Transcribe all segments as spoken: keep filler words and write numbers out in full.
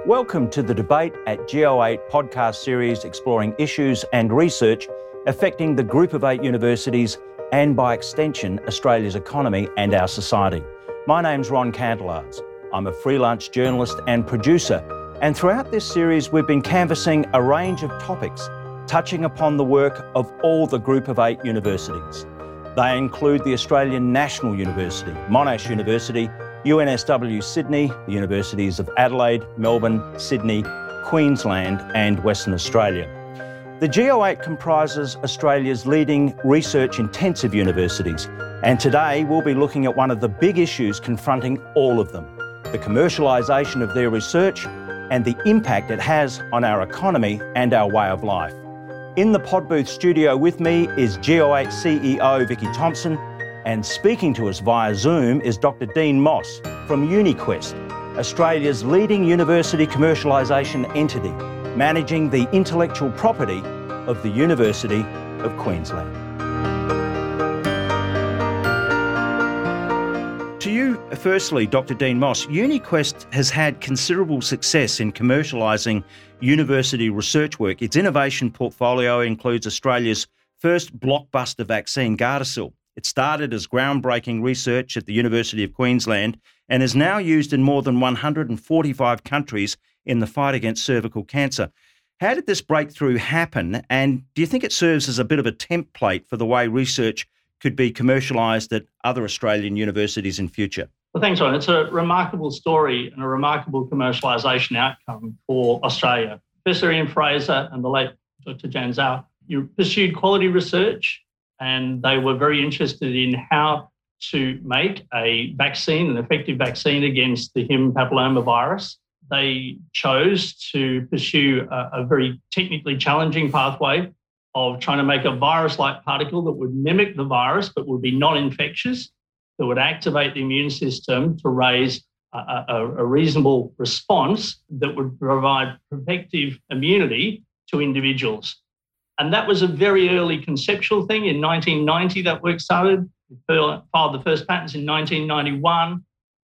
Welcome to the Debate at G O eight podcast series exploring issues and research affecting the Group of Eight universities and, by extension, Australia's economy and our society. My name's Ron Cantelards. I'm a freelance journalist and producer, and throughout this series we've been canvassing a range of topics touching upon the work of all the Group of Eight universities. They include the Australian National University, Monash University, U N S W Sydney, the universities of Adelaide, Melbourne, Sydney, Queensland and Western Australia. The G O eight comprises Australia's leading research-intensive universities, and today we'll be looking at one of the big issues confronting all of them, the commercialisation of their research and the impact it has on our economy and our way of life. In the Podbooth studio with me is G O eight C E O Vicky Thompson, and speaking to us via Zoom is Doctor Dean Moss from UniQuest, Australia's leading university commercialisation entity, managing the intellectual property of the University of Queensland. To you, firstly, Doctor Dean Moss, UniQuest has had considerable success in commercialising university research work. Its innovation portfolio includes Australia's first blockbuster vaccine, Gardasil. It started as groundbreaking research at the University of Queensland and is now used in more than one hundred forty-five countries in the fight against cervical cancer. How did this breakthrough happen, and do you think it serves as a bit of a template for the way research could be commercialised at other Australian universities in future? Well, thanks, Ron. It's a remarkable story and a remarkable commercialisation outcome for Australia. Professor Ian Fraser and the late Doctor Jan Zhao, you pursued quality research, and they were very interested in how to make a vaccine, an effective vaccine against the human papillomavirus. They chose to pursue a, a very technically challenging pathway of trying to make a virus-like particle that would mimic the virus but would be non-infectious, that would activate the immune system to raise a, a, a reasonable response that would provide protective immunity to individuals. And that was a very early conceptual thing. In nineteen ninety, that work started. We filed the first patents in nineteen ninety-one,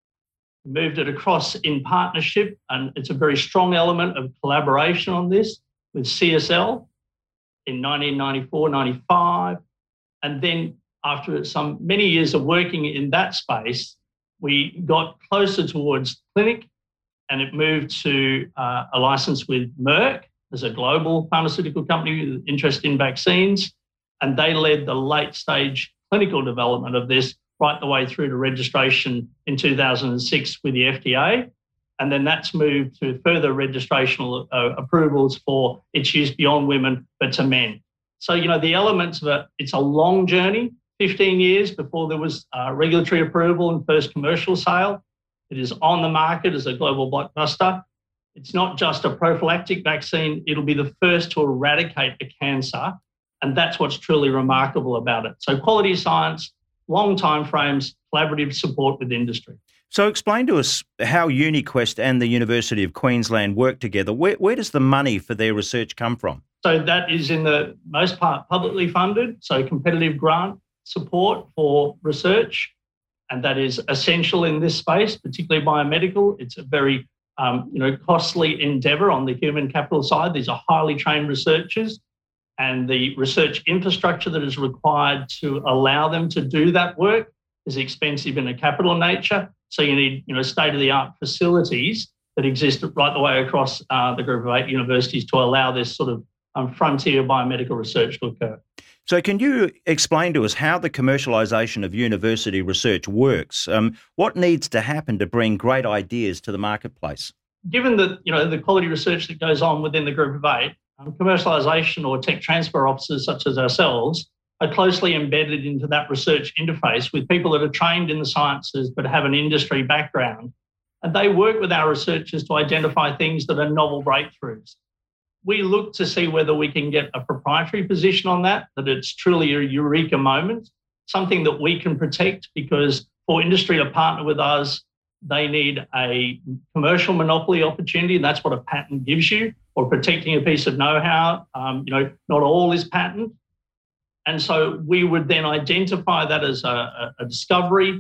moved it across in partnership, and it's a very strong element of collaboration on this with C S L in nineteen ninety-four, ninety-five. And then after some many years of working in that space, we got closer towards clinic, and it moved to uh, a license with Merck as a global pharmaceutical company with interest in vaccines, and they led the late stage clinical development of this right the way through to registration in two thousand six with the F D A. And then that's moved to further registrational uh, approvals for its use beyond women, but to men. So, you know, the elements of it, it's a long journey, fifteen years before there was uh, regulatory approval and first commercial sale. It is on the market as a global blockbuster. It's not just a prophylactic vaccine, it'll be the first to eradicate a cancer. And that's what's truly remarkable about it. So quality science, long time frames, collaborative support with industry. So explain to us how UniQuest and the University of Queensland work together. Where, where does the money for their research come from? So that is in the most part publicly funded, so competitive grant support for research. And that is essential in this space, particularly biomedical. It's a very um, you know, costly endeavour on the human capital side. These are highly trained researchers, and the research infrastructure that is required to allow them to do that work is expensive in a capital nature. So you need, you know, state-of-the-art facilities that exist right the way across uh, the Group of Eight universities to allow this sort of um, frontier biomedical research to occur. So can you explain to us how the commercialisation of university research works? Um, what needs to happen to bring great ideas to the marketplace? Given that, you know, the quality research that goes on within the Group of Eight, um, commercialisation or tech transfer officers such as ourselves are closely embedded into that research interface with people that are trained in the sciences but have an industry background. And they work with our researchers to identify things that are novel breakthroughs. We look to see whether we can get a proprietary position on that, that it's truly a eureka moment, something that we can protect, because for industry to partner with us, they need a commercial monopoly opportunity, and that's what a patent gives you, or protecting a piece of know-how. Um, you know, not all is patent. And so we would then identify that as a, a discovery,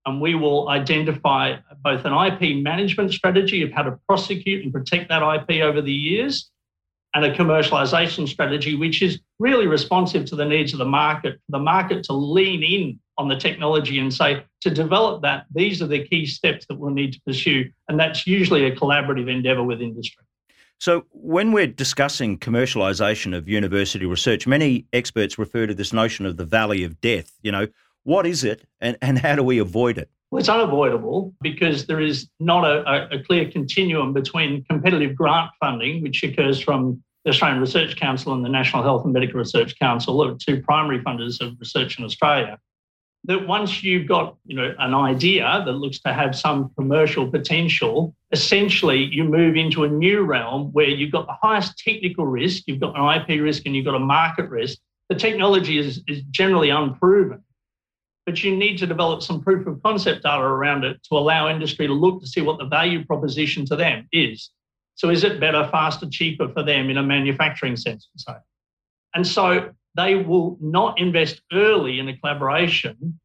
and we will identify both an I P management strategy of how to prosecute and protect that I P over the years, and a commercialisation strategy which is really responsive to the needs of the market, for the market to lean in on the technology and say, to develop that, these are the key steps that we'll need to pursue. And that's usually a collaborative endeavour with industry. So when we're discussing commercialisation of university research, many experts refer to this notion of the valley of death. You know, what is it and, and how do we avoid it? Well, it's unavoidable because there is not a, a clear continuum between competitive grant funding, which occurs from the Australian Research Council and the National Health and Medical Research Council, the two primary funders of research in Australia. That once you've got, you know, an idea that looks to have some commercial potential, essentially you move into a new realm where you've got the highest technical risk, you've got an I P risk and you've got a market risk. The technology is, is generally unproven, but you need to develop some proof of concept data around it to allow industry to look to see what the value proposition to them is. So is it better, faster, cheaper for them in a manufacturing sense? And so they will not invest early in a collaboration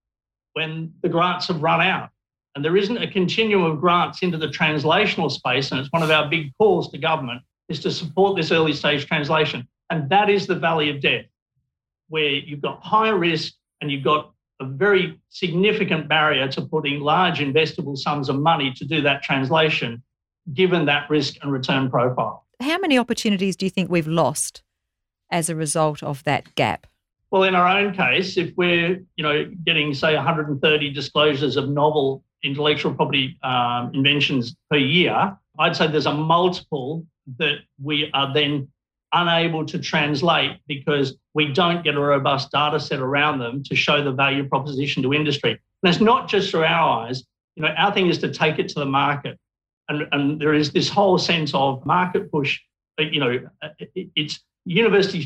when the grants have run out. And there isn't a continuum of grants into the translational space, and it's one of our big calls to government, is to support this early stage translation. And that is the valley of death, where you've got high risk and you've got a very significant barrier to putting large investable sums of money to do that translation, given that risk and return profile. How many opportunities do you think we've lost as a result of that gap? Well, in our own case, if we're, you know, getting, say, one hundred thirty disclosures of novel intellectual property um, inventions per year, I'd say there's a multiple that we are then unable to translate because we don't get a robust data set around them to show the value proposition to industry. And it's not just through our eyes. You know, our thing is to take it to the market. And, and there is this whole sense of market push. You know, it's universities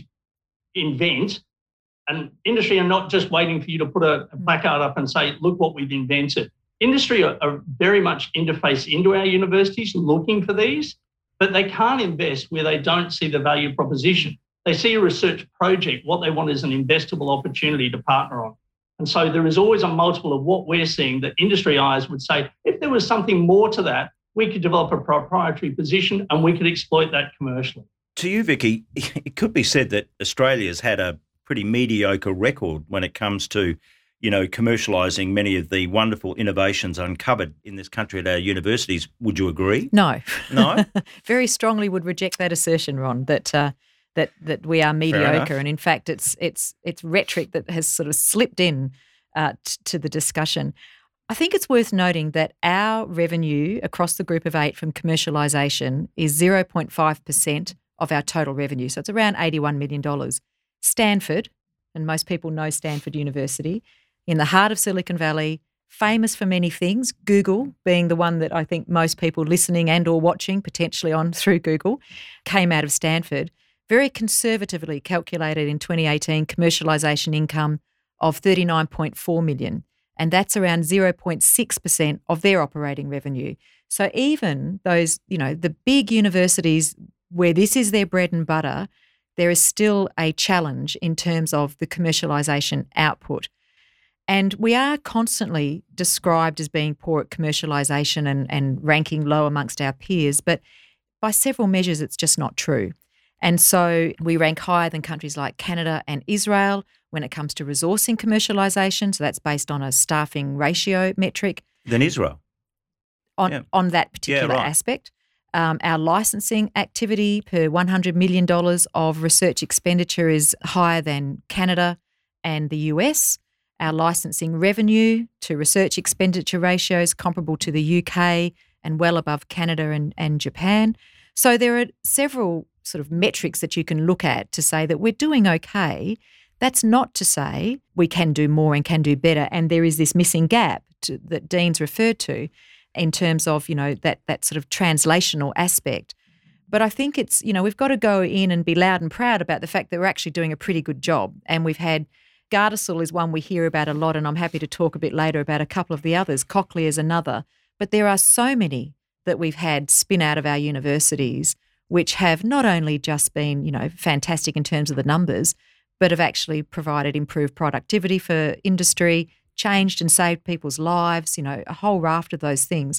invent, and industry are not just waiting for you to put a placard up and say, look what we've invented. Industry are, are very much interface into our universities looking for these, but they can't invest where they don't see the value proposition. They see a research project. What they want is an investable opportunity to partner on. And so there is always a multiple of what we're seeing that industry eyes would say, if there was something more to that, we could develop a proprietary position and we could exploit that commercially. To you, Vicky, it could be said that Australia's had a pretty mediocre record when it comes to, you know, commercialising many of the wonderful innovations uncovered in this country at our universities. Would you agree? No. No? Very strongly would reject that assertion, Ron, that uh, that that we are mediocre. And in fact, it's it's it's rhetoric that has sort of slipped in uh, t- to the discussion. I think it's worth noting that our revenue across the group of eight from commercialisation is zero point five percent of our total revenue. So it's around eighty-one million dollars. Stanford, and most people know Stanford University, in the heart of Silicon Valley, famous for many things, Google being the one that I think most people listening and or watching potentially on through Google, came out of Stanford, very conservatively calculated in twenty eighteen commercialisation income of thirty-nine point four million dollars. And that's around zero point six percent of their operating revenue. So even those, you know, the big universities where this is their bread and butter, there is still a challenge in terms of the commercialisation output. And we are constantly described as being poor at commercialisation and, and ranking low amongst our peers, but by several measures it's just not true. And so we rank higher than countries like Canada and Israel when it comes to resourcing commercialisation. So that's based on a staffing ratio metric. Than Israel? On, yeah. on that particular yeah, right. aspect. Um, our licensing activity per one hundred million dollars of research expenditure is higher than Canada and the U S. Our licensing revenue to research expenditure ratio is comparable to the U K and well above Canada and, and Japan. So there are several sort of metrics that you can look at to say that we're doing okay. That's not to say we can do more and can do better, and there is this missing gap to, that Dean's referred to in terms of, you know, that that sort of translational aspect. But I think it's, you know, we've got to go in and be loud and proud about the fact that we're actually doing a pretty good job. And we've had, Gardasil is one we hear about a lot, and I'm happy to talk a bit later about a couple of the others. Cochlear is another. But there are so many that we've had spin out of our universities which have not only just been, you know, fantastic in terms of the numbers, but have actually provided improved productivity for industry, changed and saved people's lives, you know, a whole raft of those things.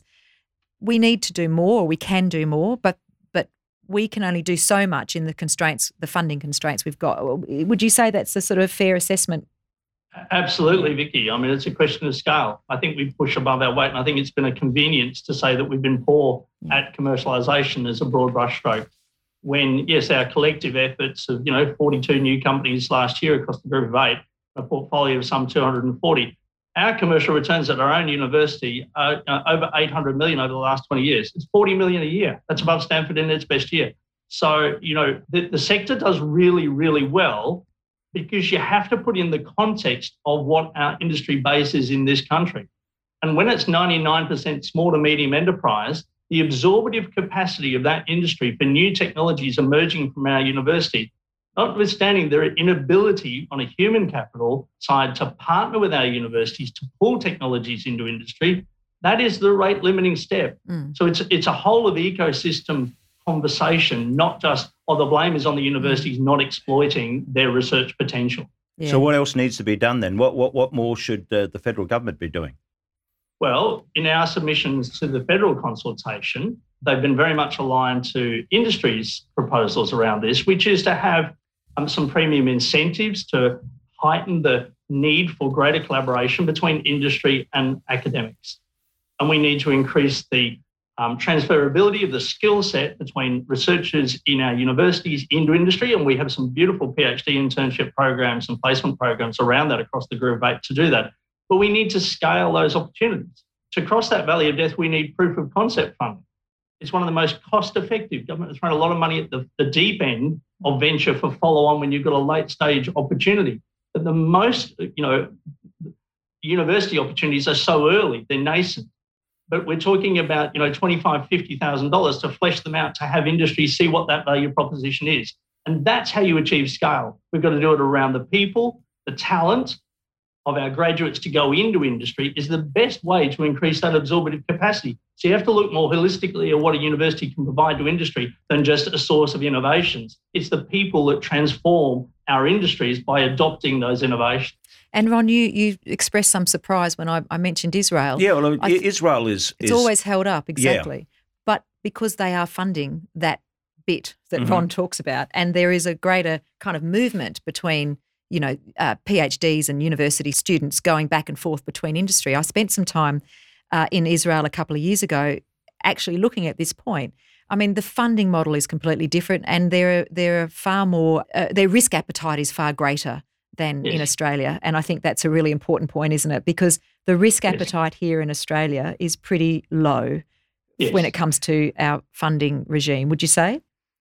We need to do more, or we can do more, but but we can only do so much in the constraints, the funding constraints we've got. Would you say that's a sort of fair assessment? Absolutely, Vicky. I mean, it's a question of scale. I think we push above our weight, and I think it's been a convenience to say that we've been poor at commercialisation as a broad brushstroke. When, yes, our collective efforts of, you know, forty-two new companies last year across the group of eight, a portfolio of some two hundred forty, our commercial returns at our own university are uh, over eight hundred million over the last twenty years. It's forty million a year. That's above Stanford in its best year. So, you know, the, the sector does really, really well, because you have to put in the context of what our industry base is in this country. And when it's ninety-nine percent small to medium enterprise, the absorptive capacity of that industry for new technologies emerging from our university, notwithstanding their inability on a human capital side to partner with our universities to pull technologies into industry, that is the rate limiting step. Mm. So it's, it's a whole of ecosystem conversation, not just, oh, the blame is on the universities not exploiting their research potential. Yeah. So what else needs to be done then? What what what more should uh, the federal government be doing? Well, in our submissions to the federal consultation, they've been very much aligned to industry's proposals around this, which is to have um, some premium incentives to heighten the need for greater collaboration between industry and academics. And we need to increase the Um, transferability of the skill set between researchers in our universities into industry, and we have some beautiful PhD internship programs and placement programs around that across the Group of Eight to do that. But we need to scale those opportunities. To cross that valley of death, we need proof of concept funding. It's one of the most cost-effective. Government has thrown a lot of money at the, the deep end of venture for follow-on when you've got a late-stage opportunity. But the most, you know, university opportunities are so early, they're nascent. But we're talking about, you know, twenty-five thousand dollars, fifty thousand dollars to flesh them out, to have industry see what that value proposition is. And that's how you achieve scale. We've got to do it around the people, the talent of our graduates to go into industry is the best way to increase that absorptive capacity. So you have to look more holistically at what a university can provide to industry than just a source of innovations. It's the people that transform our industries by adopting those innovations. And Ron, you you expressed some surprise when I, I mentioned Israel. Yeah, well, th- Israel is... It's is, always held up, exactly. Yeah. But because they are funding that bit that Mm-hmm. Ron talks about, and there is a greater kind of movement between, you know, uh, PhDs and university students going back and forth between industry. I spent some time uh, in Israel a couple of years ago actually looking at this point. I mean, the funding model is completely different, and there are, there are far more, uh, their risk appetite is far greater than yes. in Australia. And I think that's a really important point, isn't it? Because the risk yes. appetite here in Australia is pretty low yes. when it comes to our funding regime, would you say?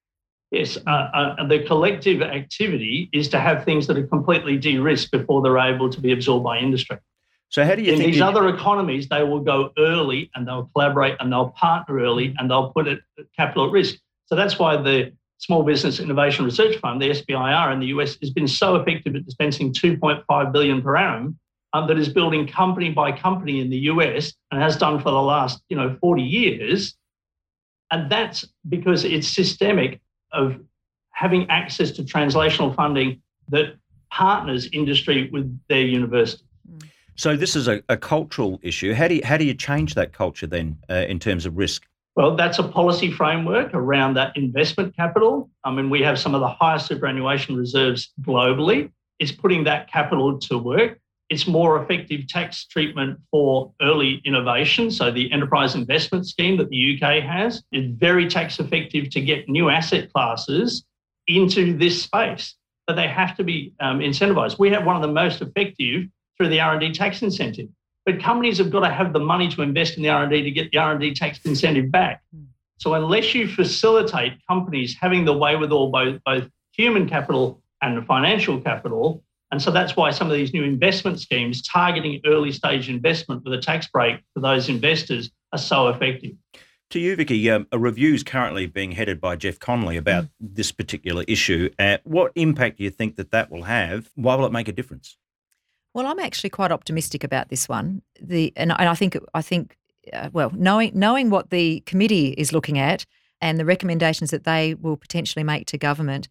Yes. Uh, uh, the collective activity is to have things that are completely de-risked before they're able to be absorbed by industry. So how do you in think... these you... other economies, they will go early and they'll collaborate and they'll partner early and they'll put it capital at risk. So that's why the Small Business Innovation Research Fund, the S B I R in the U S, has been so effective at dispensing two point five billion dollars per annum um, that is building company by company in the U S and has done for the last, you know, forty years. And that's because it's systemic of having access to translational funding that partners industry with their university. So this is a, a cultural issue. How do you, how do you change that culture then uh, in terms of risk? Well, that's a policy framework around that investment capital. I mean, we have some of the highest superannuation reserves globally. It's putting that capital to work. It's more effective tax treatment for early innovation. So the enterprise investment scheme that the U K has is very tax effective to get new asset classes into this space, but they have to be um, incentivised. We have one of the most effective through the R and D tax incentive. But companies have got to have the money to invest in the R and D to get the R and D tax incentive back. So unless you facilitate companies having the wherewithal, both, both human capital and financial capital, and so that's why some of these new investment schemes targeting early stage investment with a tax break for those investors are so effective. To you, Vicky, um, a review is currently being headed by Jeff Connolly about mm. this particular issue. Uh, what impact do you think that that will have? Why will it make a difference? Well, I'm actually quite optimistic about this one. The and I think I think uh, well, knowing knowing what the committee is looking at and the recommendations that they will potentially make to government,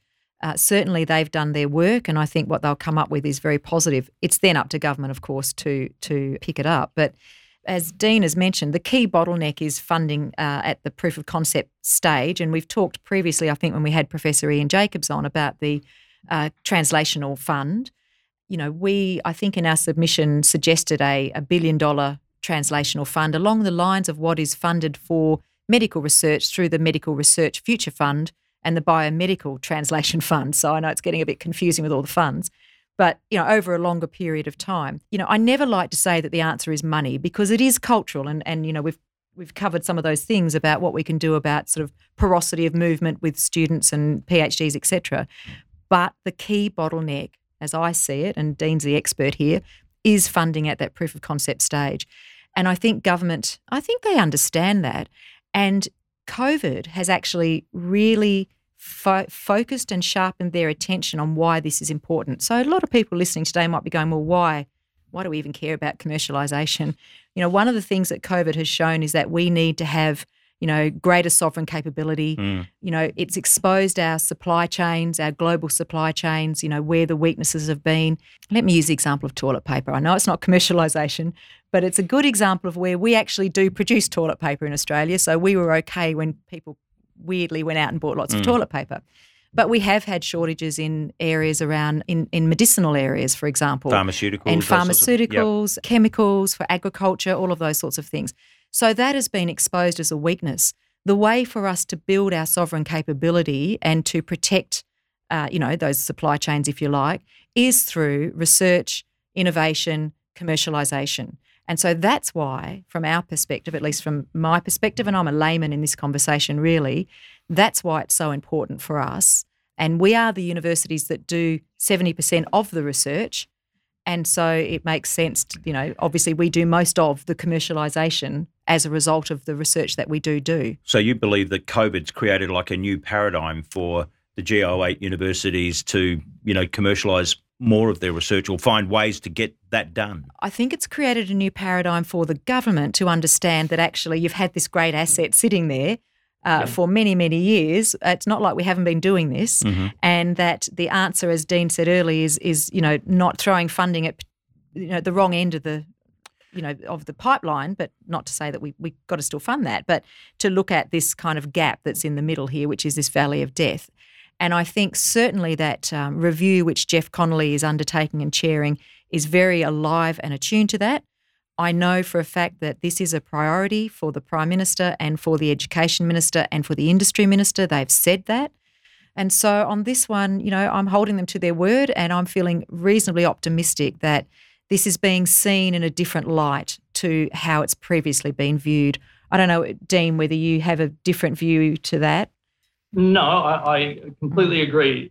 Uh, certainly they've done their work, and I think what they'll come up with is very positive. It's then up to government, of course, to to pick it up. But as Dean has mentioned, the key bottleneck is funding uh, at the proof of concept stage. And we've talked previously, I think, when we had Professor Ian Jacobs on about the uh, translational fund. You know, we, I think in our submission, suggested a, a billion dollar translational fund along the lines of what is funded for medical research through the Medical Research Future Fund and the Biomedical Translation Fund. So I know it's getting a bit confusing with all the funds. But, you know, over a longer period of time. You know, I never like to say that the answer is money because it is cultural and, and you know, we've we've covered some of those things about what we can do about sort of porosity of movement with students and PhDs, et cetera. But the key bottleneck, as I see it, and Dean's the expert here, is funding at that proof of concept stage. And I think government, I think they understand that. And COVID has actually really Fo- focused and sharpened their attention on why this is important. So a lot of people listening today might be going, well, why? Why do we even care about commercialisation? You know, one of the things that COVID has shown is that we need to have, you know, greater sovereign capability. Mm. You know, it's exposed our supply chains, our global supply chains, you know, where the weaknesses have been. Let me use the example of toilet paper. I know it's not commercialisation, but it's a good example of where we actually do produce toilet paper in Australia. So we were okay when people weirdly went out and bought lots mm. of toilet paper. But we have had shortages in areas around, in, in medicinal areas, for example. Pharmaceuticals. And pharmaceuticals, of, yep. chemicals for agriculture, all of those sorts of things. So that has been exposed as a weakness. The way for us to build our sovereign capability and to protect, uh, you know, those supply chains, if you like, is through research, innovation, commercialisation. And so that's why, from our perspective, at least from my perspective, and I'm a layman in this conversation really, that's why it's so important for us. And we are the universities that do seventy percent of the research. And so it makes sense to, you know, obviously we do most of the commercialisation as a result of the research that we do do. So you believe that COVID's created like a new paradigm for the G O eight universities to, you know, commercialise more of their research or find ways to get that done? I think it's created a new paradigm for the government to understand that actually you've had this great asset sitting there uh, yeah. for many, many years. It's not like we haven't been doing this, mm-hmm. and that the answer, as Dean said earlier, is, is you know, not throwing funding at, you know, the wrong end of the, you know, of the pipeline, but not to say that we we got to still fund that, but to look at this kind of gap that's in the middle here, which is this valley of death. And I think certainly that um, review which Jeff Connolly is undertaking and chairing is very alive and attuned to that. I know for a fact that this is a priority for the Prime Minister and for the Education Minister and for the Industry Minister. They've said that. And so on this one, you know, I'm holding them to their word and I'm feeling reasonably optimistic that this is being seen in a different light to how it's previously been viewed. I don't know, Dean, whether you have a different view to that. No, I, I completely agree.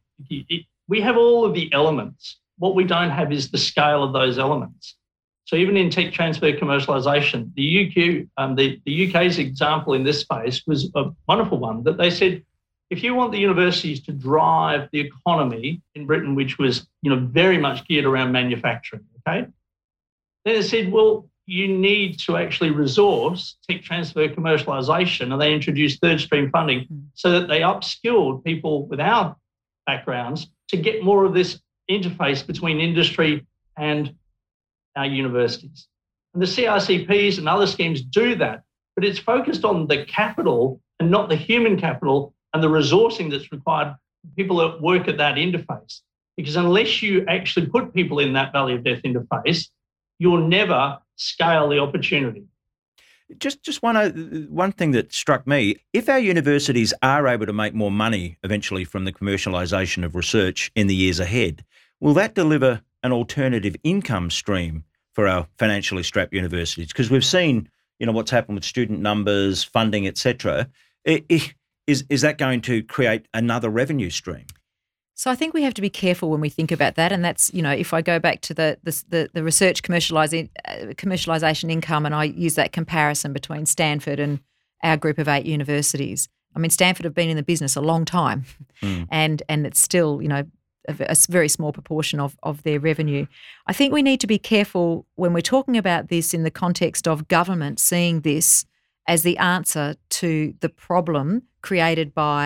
We have all of the elements. What we don't have is the scale of those elements. So even in tech transfer commercialisation, the U K, um, the, the U K's example in this space was a wonderful one, that they said, if you want the universities to drive the economy in Britain, which was, you know, very much geared around manufacturing, okay, then they said, well, you need to actually resource tech transfer commercialisation, and they introduced third stream funding so that they upskilled people with our backgrounds to get more of this interface between industry and our universities. And the C R C Ps and other schemes do that, but it's focused on the capital and not the human capital and the resourcing that's required for people that work at that interface. Because unless you actually put people in that valley of death interface, you'll never scale the opportunity. Just just one, uh, one thing that struck me, if our universities are able to make more money eventually from the commercialisation of research in the years ahead, will that deliver an alternative income stream for our financially strapped universities? Because we've seen, you know, what's happened with student numbers, funding, et cetera. Is, is that going to create another revenue stream? So I think we have to be careful when we think about that, and that's, you know, if I go back to the the, the, the research commercialising, uh, commercialisation income, and I use that comparison between Stanford and our group of eight universities. I mean, Stanford have been in the business a long time, mm. and and it's still, you know, a, a very small proportion of of their revenue. I think we need to be careful when we're talking about this in the context of government seeing this as the answer to the problem created by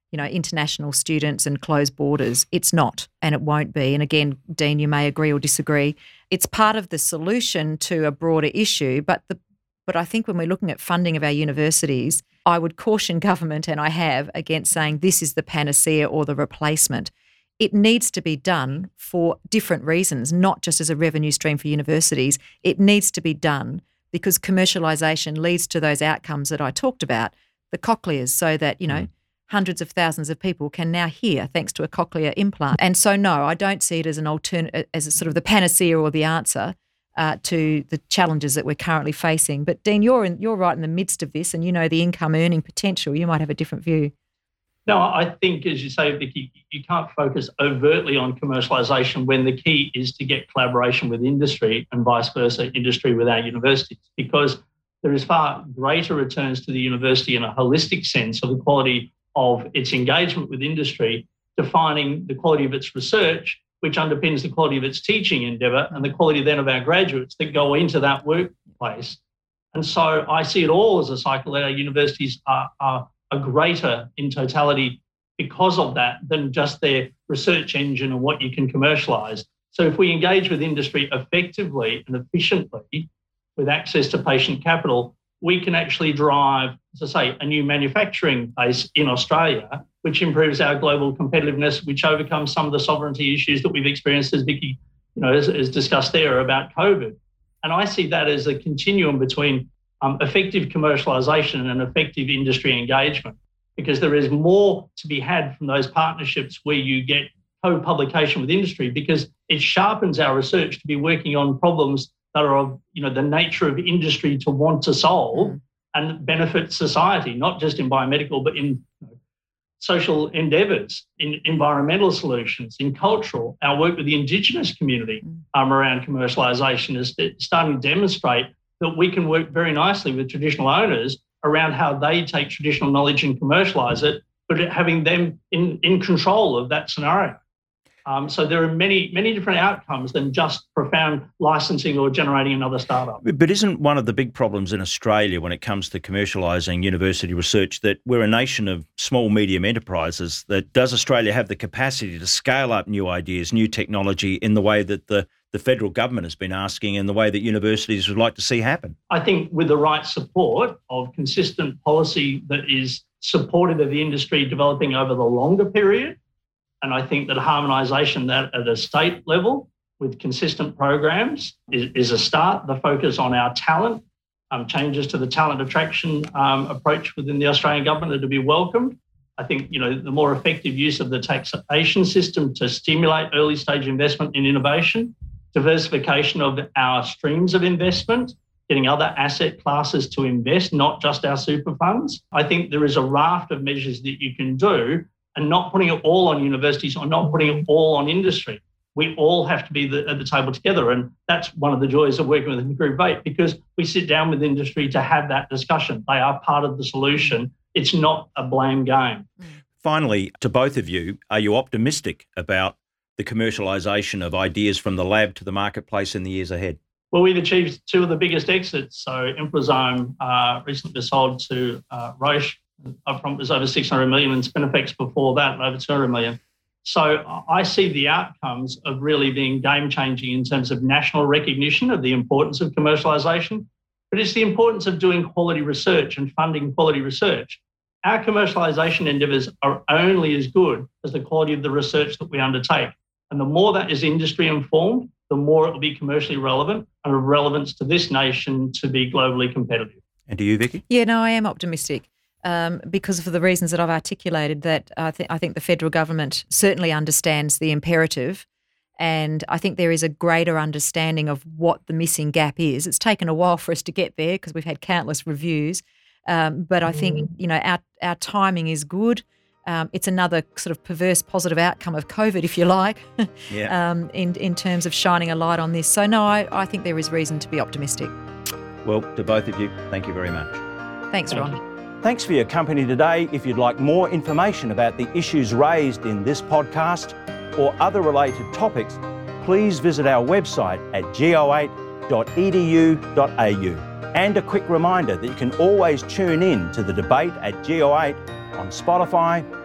you know, international students and closed borders. It's not, and it won't be. And again, Dean, you may agree or disagree. It's part of the solution to a broader issue, but the but I think when we're looking at funding of our universities, I would caution government, and I have, against saying this is the panacea or the replacement. It needs to be done for different reasons, not just as a revenue stream for universities. It needs to be done because commercialisation leads to those outcomes that I talked about, the cochlears, so that, you know, mm. hundreds of thousands of people can now hear thanks to a cochlear implant. And so, no, I don't see it as an alternate, as a sort of the panacea or the answer uh, to the challenges that we're currently facing. But Dean, you're in, you're right in the midst of this, and you know the income earning potential. You might have a different view. No, I think, as you say, Vicky, you can't focus overtly on commercialisation when the key is to get collaboration with industry and vice versa, industry with our universities, because there is far greater returns to the university in a holistic sense of the quality of its engagement with industry, defining the quality of its research, which underpins the quality of its teaching endeavour and the quality then of our graduates that go into that workplace. And so I see it all as a cycle that our universities are, are are greater in totality because of that than just their research engine and what you can commercialise. So if we engage with industry effectively and efficiently with access to patient capital, we can actually drive, as I say, a new manufacturing base in Australia, which improves our global competitiveness, which overcomes some of the sovereignty issues that we've experienced, as Vicky, you know, as, as discussed there about COVID. And I see that as a continuum between Um, effective commercialisation and effective industry engagement, because there is more to be had from those partnerships where you get co-publication with industry, because it sharpens our research to be working on problems that are of, you know, the nature of industry to want to solve mm. and benefit society, not just in biomedical, but in, you know, social endeavours, in environmental solutions, in cultural. Our work with the Indigenous community mm. um, around commercialisation is starting to demonstrate that we can work very nicely with traditional owners around how they take traditional knowledge and commercialise it, but having them in, in control of that scenario. Um, so there are many, many different outcomes than just profound licensing or generating another startup. But isn't one of the big problems in Australia when it comes to commercialising university research that we're a nation of small, medium enterprises? That does Australia have the capacity to scale up new ideas, new technology in the way that the the federal government has been asking and the way that universities would like to see happen? I think with the right support of consistent policy that is supportive of the industry developing over the longer period, and I think that harmonisation that at a state level with consistent programs is, is a start. The focus on our talent, um, changes to the talent attraction um, approach within the Australian government are to be welcomed. I think, you know, the more effective use of the taxation system to stimulate early stage investment in innovation, diversification of our streams of investment, getting other asset classes to invest, not just our super funds. I think there is a raft of measures that you can do, and not putting it all on universities or not putting it all on industry. We all have to be the, at the table together. And that's one of the joys of working with Group eight, because we sit down with industry to have that discussion. They are part of the solution. It's not a blame game. Finally, to both of you, are you optimistic about the commercialisation of ideas from the lab to the marketplace in the years ahead? Well, we've achieved two of the biggest exits. So Inflazome uh, recently sold to uh, Roche. Upfront was over six hundred million, and Spinifex before that over two hundred million. So I see the outcomes of really being game-changing in terms of national recognition of the importance of commercialisation, but it's the importance of doing quality research and funding quality research. Our commercialisation endeavours are only as good as the quality of the research that we undertake. And the more that is industry informed, the more it will be commercially relevant and of relevance to this nation to be globally competitive. And to you, Vicky? Yeah, no, I am optimistic um, because for the reasons that I've articulated, that I, th- I think the federal government certainly understands the imperative, and I think there is a greater understanding of what the missing gap is. It's taken a while for us to get there because we've had countless reviews, um, but I think, you know, our, our timing is good. Um, it's another sort of perverse positive outcome of COVID, if you like, yeah. um, in, in terms of shining a light on this. So, no, I, I think there is reason to be optimistic. Well, to both of you, thank you very much. Thanks, Thank Ron. you. Thanks for your company today. If you'd like more information about the issues raised in this podcast or other related topics, please visit our website at g o eight dot e d u dot a u. And a quick reminder that you can always tune in to the debate at G O eight on Spotify,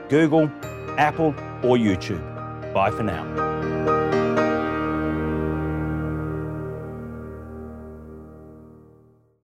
Google, Apple, or YouTube. Bye for now.